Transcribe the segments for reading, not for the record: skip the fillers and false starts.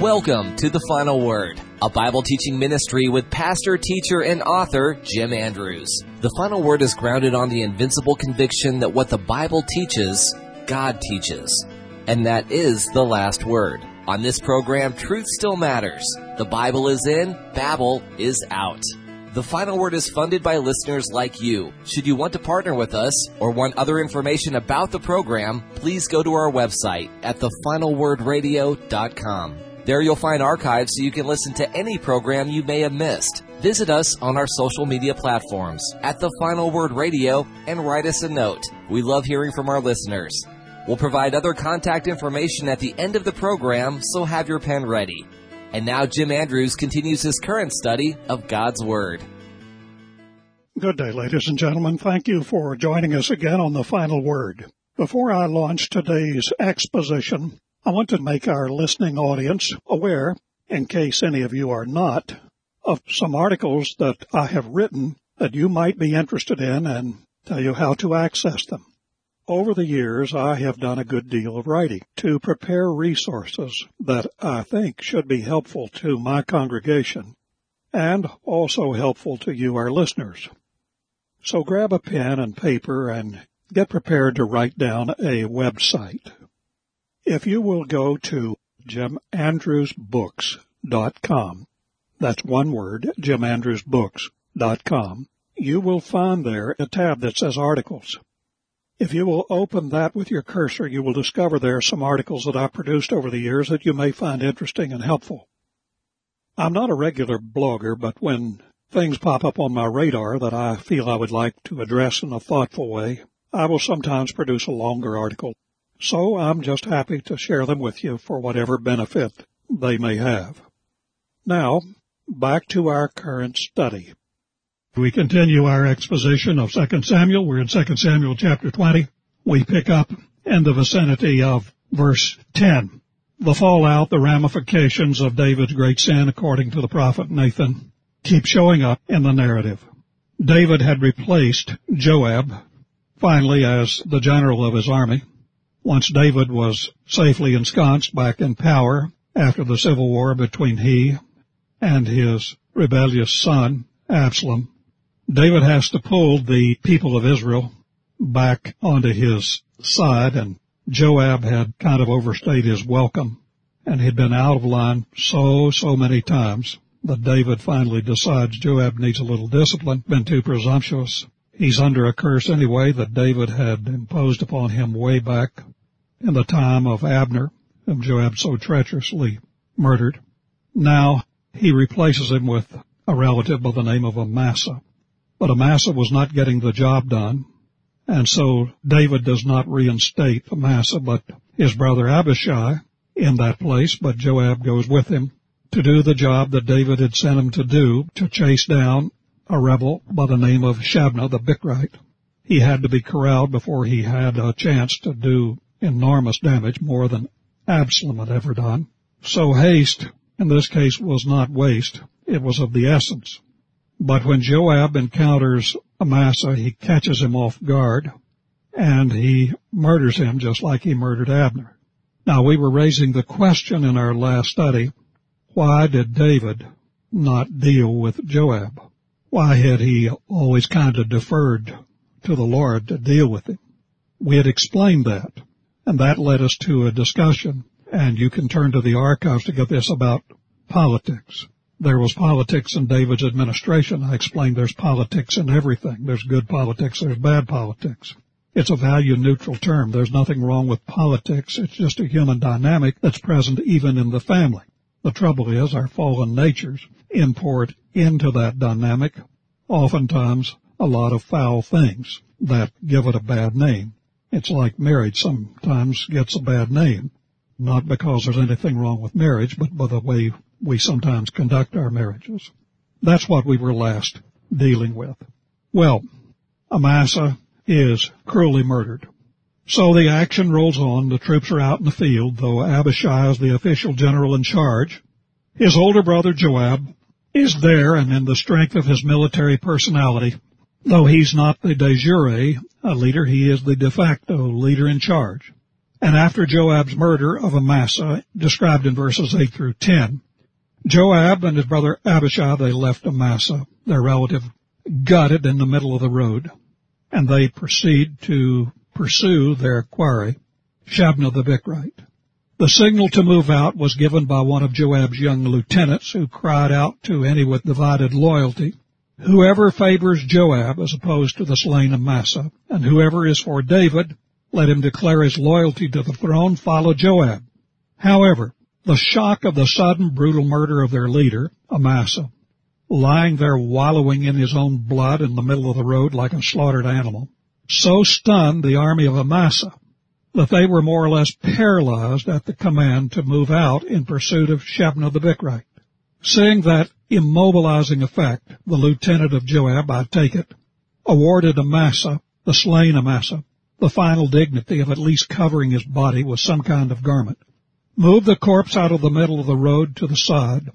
Welcome to The Final Word, a Bible teaching ministry with pastor, teacher, and author Jim Andrews. The Final Word is grounded on the invincible conviction that what the Bible teaches, God teaches. And that is the last word. On this program, truth still matters. The Bible is in, Babel is out. The Final Word is funded by listeners like you. Should you want to partner with us or want other information about the program, please go to our website at thefinalwordradio.com. There you'll find archives so you can listen to any program you may have missed. Visit us on our social media platforms at The Final Word Radio and write us a note. We love hearing from our listeners. We'll provide other contact information at the end of the program, so have your pen ready. And now Jim Andrews continues his current study of God's Word. Good day, ladies and gentlemen. Thank you for joining us again on The Final Word. Before I launch today's exposition, I want to make our listening audience aware, in case any of you are not, of some articles that I have written that you might be interested in and tell you how to access them. Over the years, I have done a good deal of writing to prepare resources that I think should be helpful to my congregation and also helpful to you, our listeners. So grab a pen and paper and get prepared to write down a website. If you will go to jimandrewsbooks.com, that's one word, jimandrewsbooks.com, you will find there a tab that says Articles. If you will open that with your cursor, you will discover there are some articles that I've produced over the years that you may find interesting and helpful. I'm not a regular blogger, but when things pop up on my radar that I feel I would like to address in a thoughtful way, I will sometimes produce a longer article. So I'm just happy to share them with you for whatever benefit they may have. Now, back to our current study. We continue our exposition of 2 Samuel. We're in 2 Samuel chapter 20. We pick up in the vicinity of verse 10. The fallout, the ramifications of David's great sin, according to the prophet Nathan, keep showing up in the narrative. David had replaced Joab, finally, as the general of his army. Once David was safely ensconced back in power after the civil war between he and his rebellious son, Absalom, David has to pull the people of Israel back onto his side, and Joab had kind of overstayed his welcome, and he'd been out of line so many times that David finally decides Joab needs a little discipline, been too presumptuous. He's under a curse anyway that David had imposed upon him way back in the time of Abner, whom Joab so treacherously murdered. Now he replaces him with a relative by the name of Amasa. But Amasa was not getting the job done, and so David does not reinstate Amasa, but his brother Abishai in that place, but Joab goes with him to do the job that David had sent him to do, to chase down a rebel by the name of Shabna the Bikrite. He had to be corralled before he had a chance to do enormous damage, more than Absalom had ever done. So haste, in this case, was not waste. It was of the essence. But when Joab encounters Amasa, he catches him off guard, and he murders him just like he murdered Abner. Now, we were raising the question in our last study, why did David not deal with Joab? Why had he always kind of deferred to the Lord to deal with him? We had explained that, and that led us to a discussion, and you can turn to the archives to get this, about politics. There was politics in David's administration. I explained there's politics in everything. There's good politics, there's bad politics. It's a value-neutral term. There's nothing wrong with politics. It's just a human dynamic that's present even in the family. The trouble is our fallen natures import into that dynamic oftentimes a lot of foul things that give it a bad name. It's like marriage sometimes gets a bad name, not because there's anything wrong with marriage, but by the way we sometimes conduct our marriages. That's what we were last dealing with. Well, Amasa is cruelly murdered. So the action rolls on. The troops are out in the field, though Abishai is the official general in charge. His older brother Joab is there, and in the strength of his military personality, though he's not the de jure leader, he is the de facto leader in charge. And after Joab's murder of Amasa, described in verses 8 through 10, Joab and his brother Abishai, they left Amasa, their relative, gutted in the middle of the road, and they proceed to pursue their quarry, Shebna the Bikrite. The signal to move out was given by one of Joab's young lieutenants, who cried out to any with divided loyalty, "Whoever favors Joab as opposed to the slain Amasa, and whoever is for David, let him declare his loyalty to the throne, follow Joab." However, the shock of the sudden, brutal murder of their leader, Amasa, lying there wallowing in his own blood in the middle of the road like a slaughtered animal, so stunned the army of Amasa that they were more or less paralyzed at the command to move out in pursuit of Shebna the Bikrite. Seeing that immobilizing effect, the lieutenant of Joab, I take it, awarded Amasa, the slain Amasa, the final dignity of at least covering his body with some kind of garment, moved the corpse out of the middle of the road to the side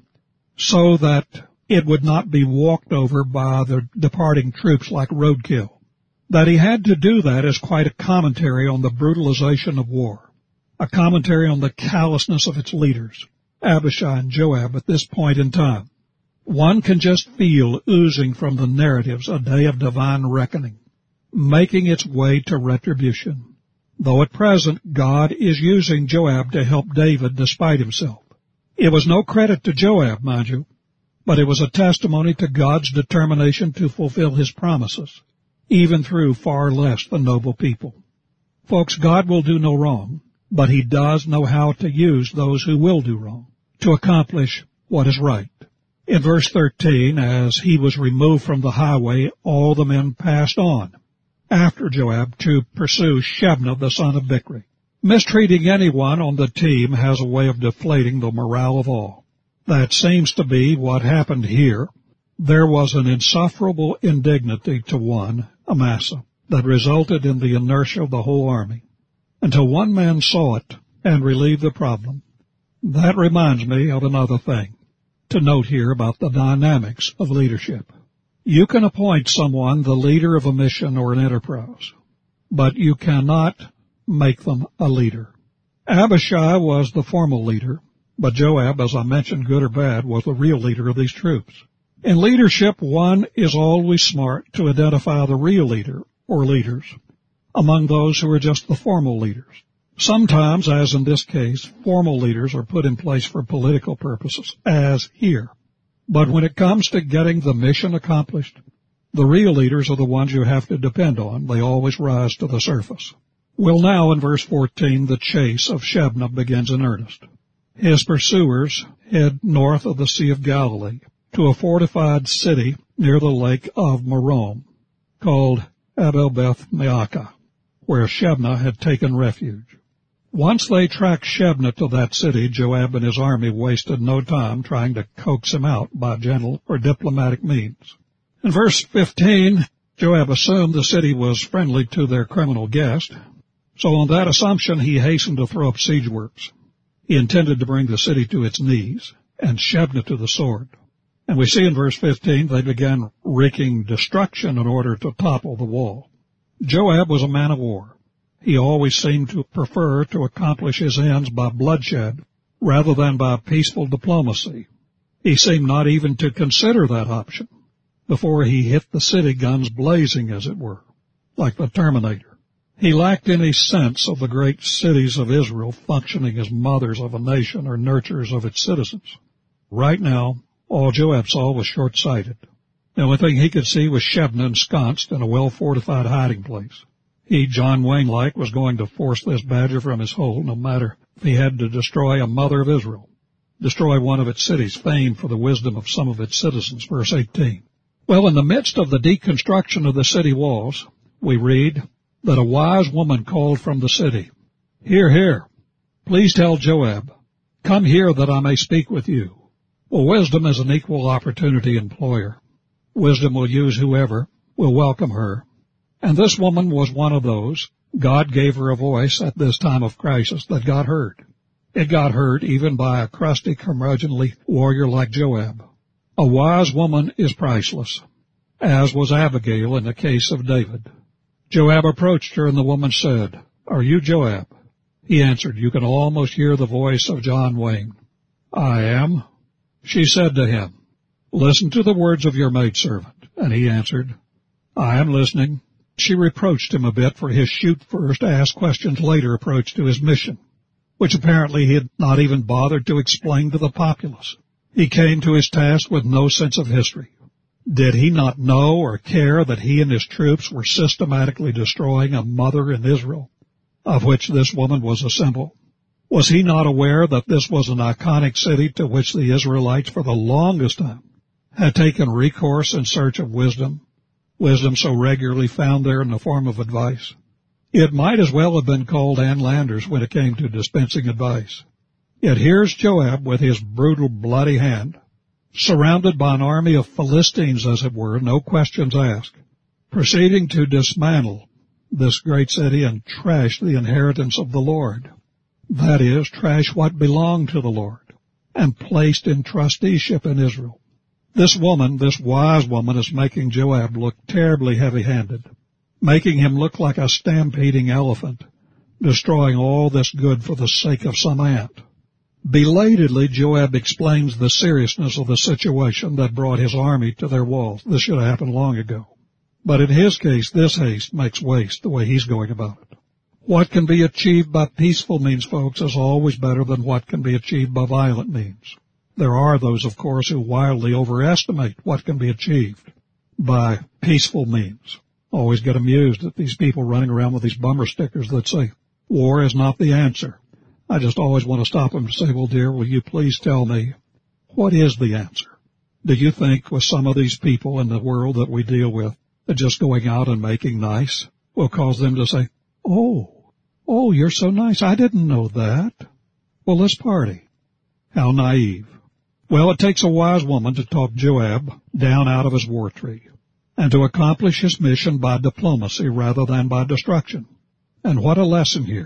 so that it would not be walked over by the departing troops like roadkill. That he had to do that is quite a commentary on the brutalization of war, a commentary on the callousness of its leaders, Abishai and Joab, at this point in time. One can just feel oozing from the narratives a day of divine reckoning, making its way to retribution. Though at present God is using Joab to help David despite himself. It was no credit to Joab, mind you, but it was a testimony to God's determination to fulfill his promises, even through far less than noble people. Folks, God will do no wrong, but he does know how to use those who will do wrong to accomplish what is right. In verse 13, as he was removed from the highway, all the men passed on after Joab to pursue Shebna the son of Bichri. Mistreating anyone on the team has a way of deflating the morale of all. That seems to be what happened here. There was an insufferable indignity to one, Amasa, that resulted in the inertia of the whole army, until one man saw it and relieved the problem. That reminds me of another thing to note here about the dynamics of leadership. You can appoint someone the leader of a mission or an enterprise, but you cannot make them a leader. Abishai was the formal leader, but Joab, as I mentioned, good or bad, was the real leader of these troops. In leadership, one is always smart to identify the real leader or leaders among those who are just the formal leaders. Sometimes, as in this case, formal leaders are put in place for political purposes, as here. But when it comes to getting the mission accomplished, the real leaders are the ones you have to depend on. They always rise to the surface. Well, now in verse 14, the chase of Shebna begins in earnest. His pursuers head north of the Sea of Galilee to a fortified city near the lake of Merom called Abel-Beth-Maacah, where Shebna had taken refuge. Once they tracked Shebna to that city, Joab and his army wasted no time trying to coax him out by gentle or diplomatic means. In verse 15, Joab assumed the city was friendly to their criminal guest, so on that assumption he hastened to throw up siege works. He intended to bring the city to its knees and Shebna to the sword. And we see in verse 15 they began wreaking destruction in order to topple the wall. Joab was a man of war. He always seemed to prefer to accomplish his ends by bloodshed rather than by peaceful diplomacy. He seemed not even to consider that option before he hit the city, guns blazing, as it were, like the Terminator. He lacked any sense of the great cities of Israel functioning as mothers of a nation or nurturers of its citizens. Right now, all Joab saw was short-sighted. The only thing he could see was Shebna ensconced in a well-fortified hiding place. He, John Wayne-like, was going to force this badger from his hole, no matter if he had to destroy a mother of Israel, destroy one of its cities, famed for the wisdom of some of its citizens, verse 18. Well, in the midst of the deconstruction of the city walls, we read that a wise woman called from the city, "Hear, hear, please tell Joab, come here that I may speak with you." Well, wisdom is an equal opportunity employer. Wisdom will use whoever will welcome her. And this woman was one of those. God gave her a voice at this time of crisis that got heard. It got heard even by a crusty, curmudgeonly warrior like Joab. A wise woman is priceless, as was Abigail in the case of David. Joab approached her, and the woman said, "Are you Joab?" He answered, "You can almost hear the voice of John Wayne." "I am." She said to him, "Listen to the words of your maidservant." And he answered, "I am listening." She reproached him a bit for his shoot first, ask questions later approach to his mission, which apparently he had not even bothered to explain to the populace. He came to his task with no sense of history. Did he not know or care that he and his troops were systematically destroying a mother in Israel, of which this woman was a symbol? Was he not aware that this was an iconic city to which the Israelites for the longest time had taken recourse in search of wisdom so regularly found there in the form of advice? It might as well have been called Ann Landers when it came to dispensing advice. Yet here's Joab with his brutal, bloody hand, surrounded by an army of Philistines, as it were, no questions asked, proceeding to dismantle this great city and trash the inheritance of the Lord. That is, trash what belonged to the Lord and placed in trusteeship in Israel. This woman, this wise woman, is making Joab look terribly heavy-handed, making him look like a stampeding elephant, destroying all this good for the sake of some ant. Belatedly, Joab explains the seriousness of the situation that brought his army to their walls. This should have happened long ago. But in his case, this haste makes waste the way he's going about it. What can be achieved by peaceful means, folks, is always better than what can be achieved by violent means. There are those, of course, who wildly overestimate what can be achieved by peaceful means. Always get amused at these people running around with these bumper stickers that say, "War is not the answer." I just always want to stop them and say, "Well, dear, will you please tell me, what is the answer?" Do you think with some of these people in the world that we deal with, that just going out and making nice will cause them to say, Oh, you're so nice. I didn't know that. Well, let's party." How naive. Well, it takes a wise woman to talk Joab down out of his war tree and to accomplish his mission by diplomacy rather than by destruction. And what a lesson here.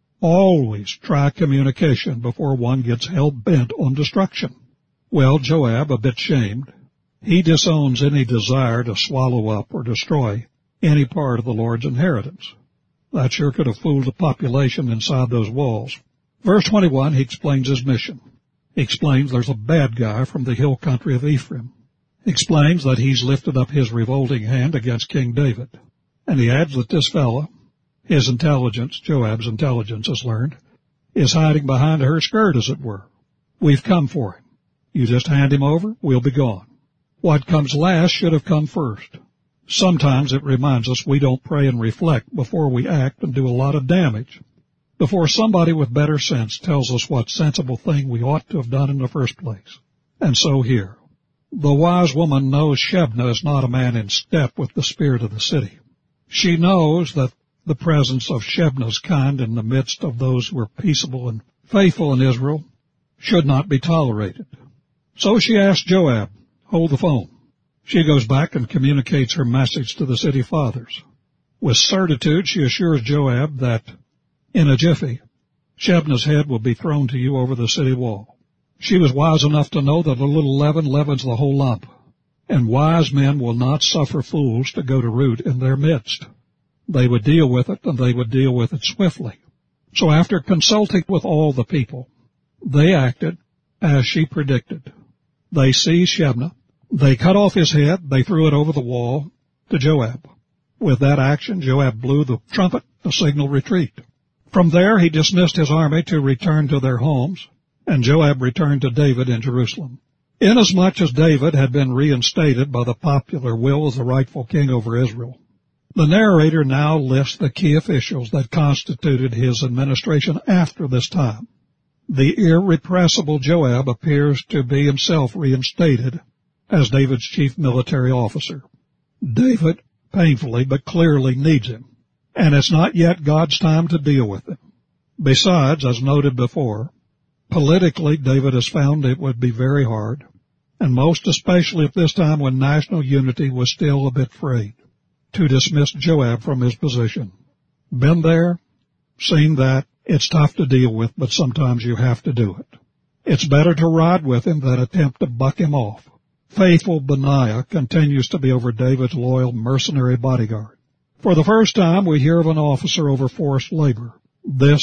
Always try communication before one gets hell-bent on destruction. Well, Joab, a bit shamed, he disowns any desire to swallow up or destroy any part of the Lord's inheritance. That sure could have fooled the population inside those walls. Verse 21, he explains his mission. He explains there's a bad guy from the hill country of Ephraim. He explains that he's lifted up his revolting hand against King David. And he adds that this fellow, his intelligence, Joab's intelligence is learned, is hiding behind her skirt, as it were. We've come for him. You just hand him over, we'll be gone. What comes last should have come first. Sometimes it reminds us we don't pray and reflect before we act and do a lot of damage, before somebody with better sense tells us what sensible thing we ought to have done in the first place. And so here, the wise woman knows Shebna is not a man in step with the spirit of the city. She knows that the presence of Shebna's kind in the midst of those who are peaceable and faithful in Israel should not be tolerated. So she asks Joab, "Hold the phone." She goes back and communicates her message to the city fathers. With certitude, she assures Joab that, in a jiffy, Shebna's head will be thrown to you over the city wall. She was wise enough to know that a little leaven leavens the whole lump, and wise men will not suffer fools to go to root in their midst. They would deal with it, and they would deal with it swiftly. So after consulting with all the people, they acted as she predicted. They seized Shebna. They cut off his head. They threw it over the wall to Joab. With that action, Joab blew the trumpet to signal retreat. From there, he dismissed his army to return to their homes, and Joab returned to David in Jerusalem. Inasmuch as David had been reinstated by the popular will as the rightful king over Israel, the narrator now lists the key officials that constituted his administration after this time. The irrepressible Joab appears to be himself reinstated as David's chief military officer. David, painfully but clearly, needs him, and it's not yet God's time to deal with him. Besides, as noted before, politically David has found it would be very hard, and most especially at this time when national unity was still a bit frayed, to dismiss Joab from his position. Been there, seen that. It's tough to deal with, but sometimes you have to do it. It's better to ride with him than attempt to buck him off. Faithful Benaiah continues to be over David's loyal mercenary bodyguard. For the first time, we hear of an officer over forced labor. This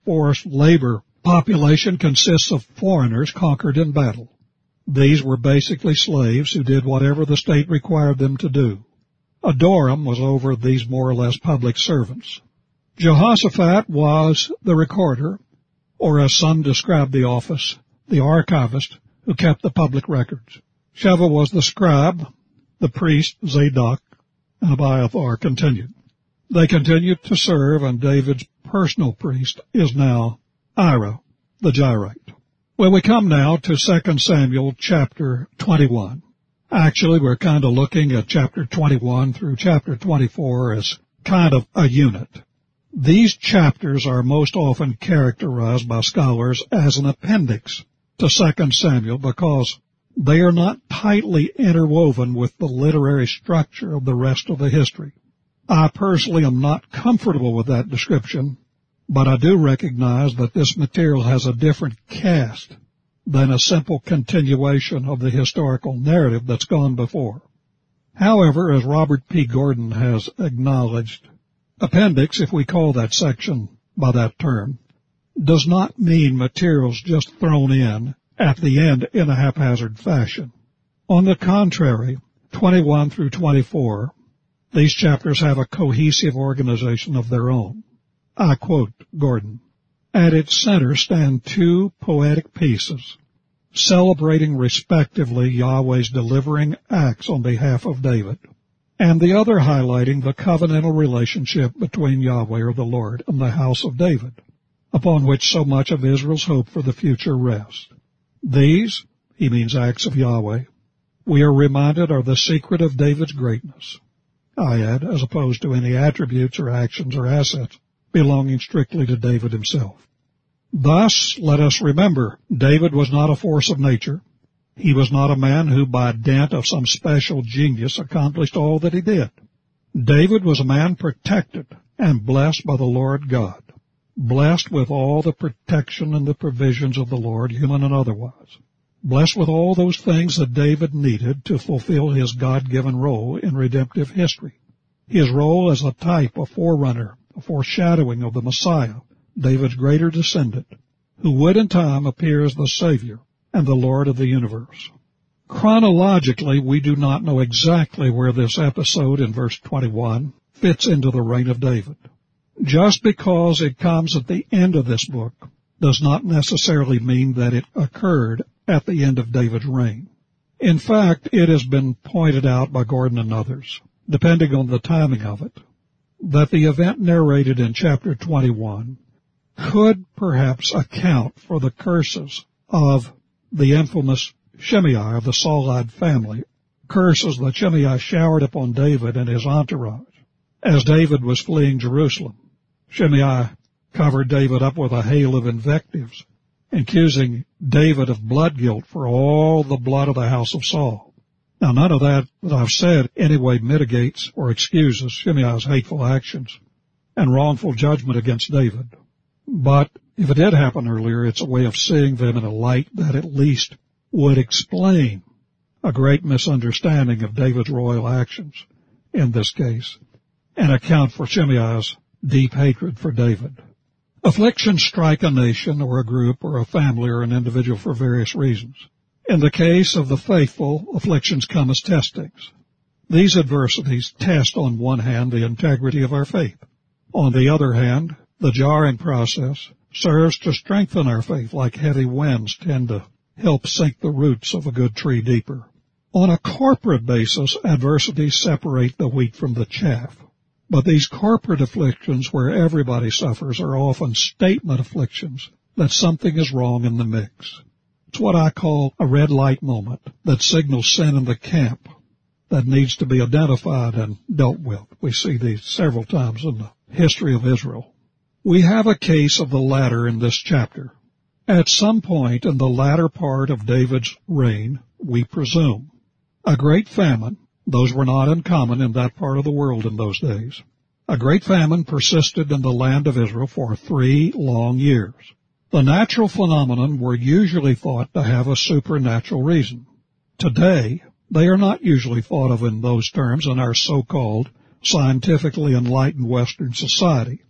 forced labor population consists of foreigners conquered in battle. These were basically slaves who did whatever the state required them to do. Adoram was over these more or less public servants. Jehoshaphat was the recorder, or as some described the office, the archivist, who kept the public records. Sheva was the scribe, the priest, Zadok, and Abiathar continued. They continued to serve, and David's personal priest is now Ira, the Jahreite. Well, we come now to 2 Samuel chapter 21. Actually, we're kind of looking at chapter 21 through chapter 24 as kind of a unit. These chapters are most often characterized by scholars as an appendix to 2 Samuel because they are not tightly interwoven with the literary structure of the rest of the history. I personally am not comfortable with that description, but I do recognize that this material has a different cast than a simple continuation of the historical narrative that's gone before. However, as Robert P. Gordon has acknowledged, appendix, if we call that section by that term, does not mean materials just thrown in at the end in a haphazard fashion. On the contrary, 21 through 24, these chapters have a cohesive organization of their own. I quote Gordon, "At its center stand two poetic pieces, celebrating respectively Yahweh's delivering acts on behalf of David, and the other highlighting the covenantal relationship between Yahweh or the Lord and the house of David, upon which so much of Israel's hope for the future rests. These," he means acts of Yahweh, "we are reminded are the secret of David's greatness," I add, as opposed to any attributes or actions or assets belonging strictly to David himself. Thus, let us remember, David was not a force of nature. He was not a man who by dint of some special genius accomplished all that he did. David was a man protected and blessed by the Lord God, blessed with all the protection and the provisions of the Lord, human and otherwise, blessed with all those things that David needed to fulfill his God-given role in redemptive history. His role as a type, a forerunner, a foreshadowing of the Messiah, David's greater descendant, who would in time appear as the Savior and the Lord of the universe. Chronologically, we do not know exactly where this episode in verse 21 fits into the reign of David. Just because it comes at the end of this book does not necessarily mean that it occurred at the end of David's reign. In fact, it has been pointed out by Gordon and others, depending on the timing of it, that the event narrated in chapter 21 could perhaps account for the curses of the infamous Shimei of the Saulite family, curses that Shimei showered upon David and his entourage as David was fleeing Jerusalem. Shimei covered David up with a hail of invectives, accusing David of blood guilt for all the blood of the house of Saul. Now, none of that I've said anyway mitigates or excuses Shimei's hateful actions and wrongful judgment against David. But if it did happen earlier, it's a way of seeing them in a light that at least would explain a great misunderstanding of David's royal actions in this case and account for Shimei's deep hatred for David. Afflictions strike a nation or a group or a family or an individual for various reasons. In the case of the faithful, afflictions come as testings. These adversities test on one hand the integrity of our faith. On the other hand, the jarring process serves to strengthen our faith like heavy winds tend to help sink the roots of a good tree deeper. On a corporate basis, adversities separate the wheat from the chaff. But these corporate afflictions where everybody suffers are often statement afflictions that something is wrong in the mix. It's what I call a red light moment that signals sin in the camp that needs to be identified and dealt with. We see these several times in the history of Israel. We have a case of the latter in this chapter. At some point in the latter part of David's reign, we presume, a great famine, those were not uncommon in that part of the world in those days, a great famine persisted in the land of Israel for 3 long years. The natural phenomenon were usually thought to have a supernatural reason. Today, they are not usually thought of in those terms in our so-called scientifically enlightened Western society.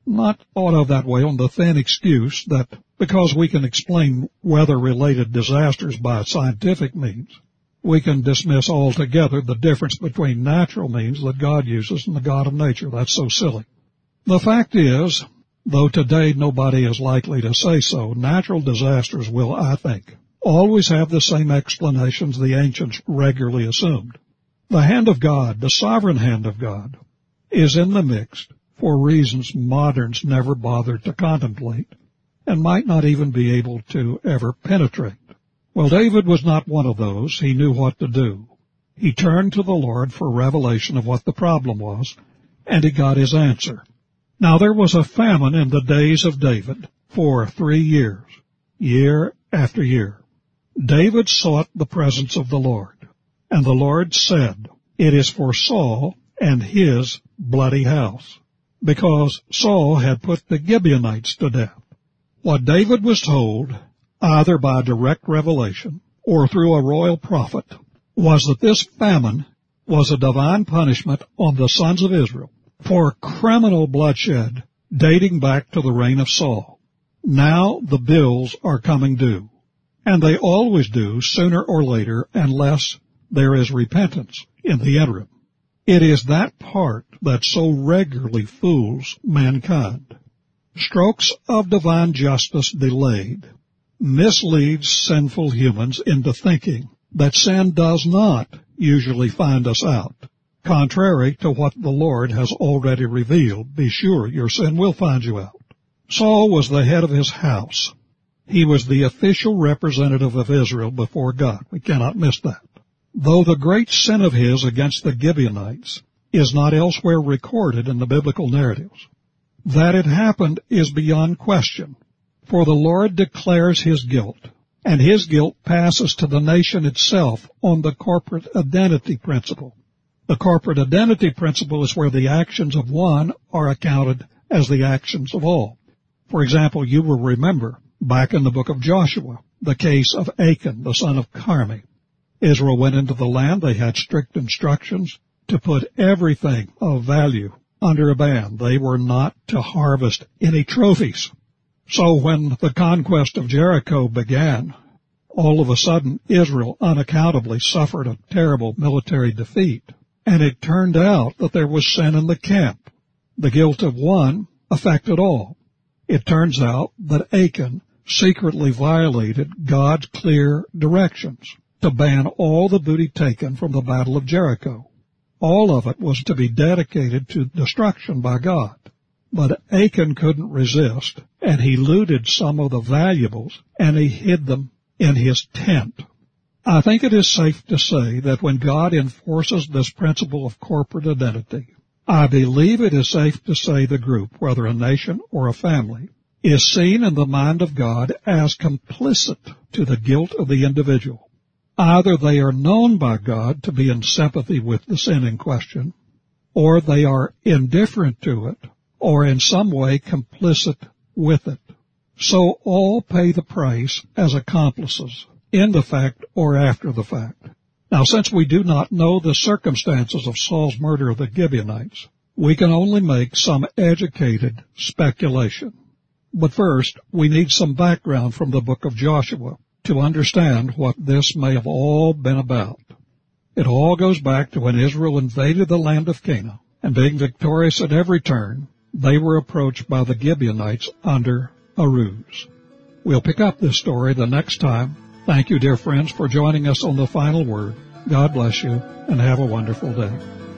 not thought of that way on the thin excuse that because we can explain weather-related disasters by scientific means, we can dismiss altogether the difference between natural means that God uses and the God of nature. That's so silly. The fact is, though today nobody is likely to say so, natural disasters will, I think, always have the same explanations the ancients regularly assumed. The hand of God, the sovereign hand of God, is in the mix for reasons moderns never bothered to contemplate and might not even be able to ever penetrate. Well, David was not one of those. He knew what to do. He turned to the Lord for revelation of what the problem was, and he got his answer. Now there was a famine in the days of David for 3 years, year after year. David sought the presence of the Lord, and the Lord said, "It is for Saul and his bloody house," because Saul had put the Gibeonites to death. What David was told, either by direct revelation or through a royal prophet, was that this famine was a divine punishment on the sons of Israel for criminal bloodshed dating back to the reign of Saul. Now the bills are coming due, and they always do sooner or later unless there is repentance in the interim. It is that part that so regularly fools mankind. Strokes of divine justice delayed misleads sinful humans into thinking that sin does not usually find us out. Contrary to what the Lord has already revealed, be sure your sin will find you out. Saul was the head of his house. He was the official representative of Israel before God. We cannot miss that. Though the great sin of his against the Gibeonites is not elsewhere recorded in the biblical narratives, that it happened is beyond question, for the Lord declares his guilt, and his guilt passes to the nation itself on the corporate identity principle. The corporate identity principle is where the actions of one are accounted as the actions of all. For example, you will remember back in the book of Joshua, the case of Achan, the son of Carmi. Israel went into the land. They had strict instructions to put everything of value under a ban. They were not to harvest any trophies. So when the conquest of Jericho began, all of a sudden Israel unaccountably suffered a terrible military defeat. And it turned out that there was sin in the camp. The guilt of one affected all. It turns out that Achan secretly violated God's clear directions to ban all the booty taken from the Battle of Jericho. All of it was to be dedicated to destruction by God. But Achan couldn't resist, and he looted some of the valuables, and he hid them in his tent. I think it is safe to say that when God enforces this principle of corporate identity, I believe it is safe to say the group, whether a nation or a family, is seen in the mind of God as complicit to the guilt of the individual. Either they are known by God to be in sympathy with the sin in question, or they are indifferent to it, or in some way complicit with it. So all pay the price as accomplices, in the fact or after the fact. Now, since we do not know the circumstances of Saul's murder of the Gibeonites, we can only make some educated speculation. But first, we need some background from the book of Joshua to understand what this may have all been about. It all goes back to when Israel invaded the land of Canaan, and being victorious at every turn, they were approached by the Gibeonites under a ruse. We'll pick up this story the next time. Thank you, dear friends, for joining us on The Final Word. God bless you, and have a wonderful day.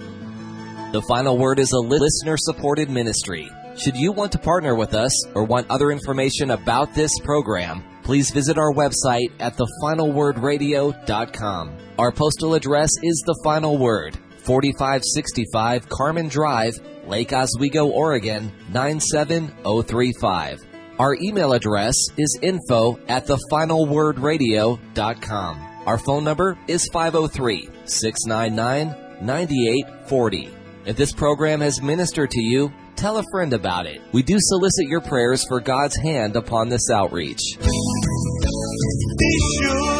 The Final Word is a listener-supported ministry. Should you want to partner with us or want other information about this program, please visit our website at thefinalwordradio.com. Our postal address is The Final Word, 4565 Carmen Drive, Lake Oswego, Oregon, 97035. Our email address is info@thefinalwordradio.com. Our phone number is 503-699-9840. If this program has ministered to you, tell a friend about it. We do solicit your prayers for God's hand upon this outreach. Be sure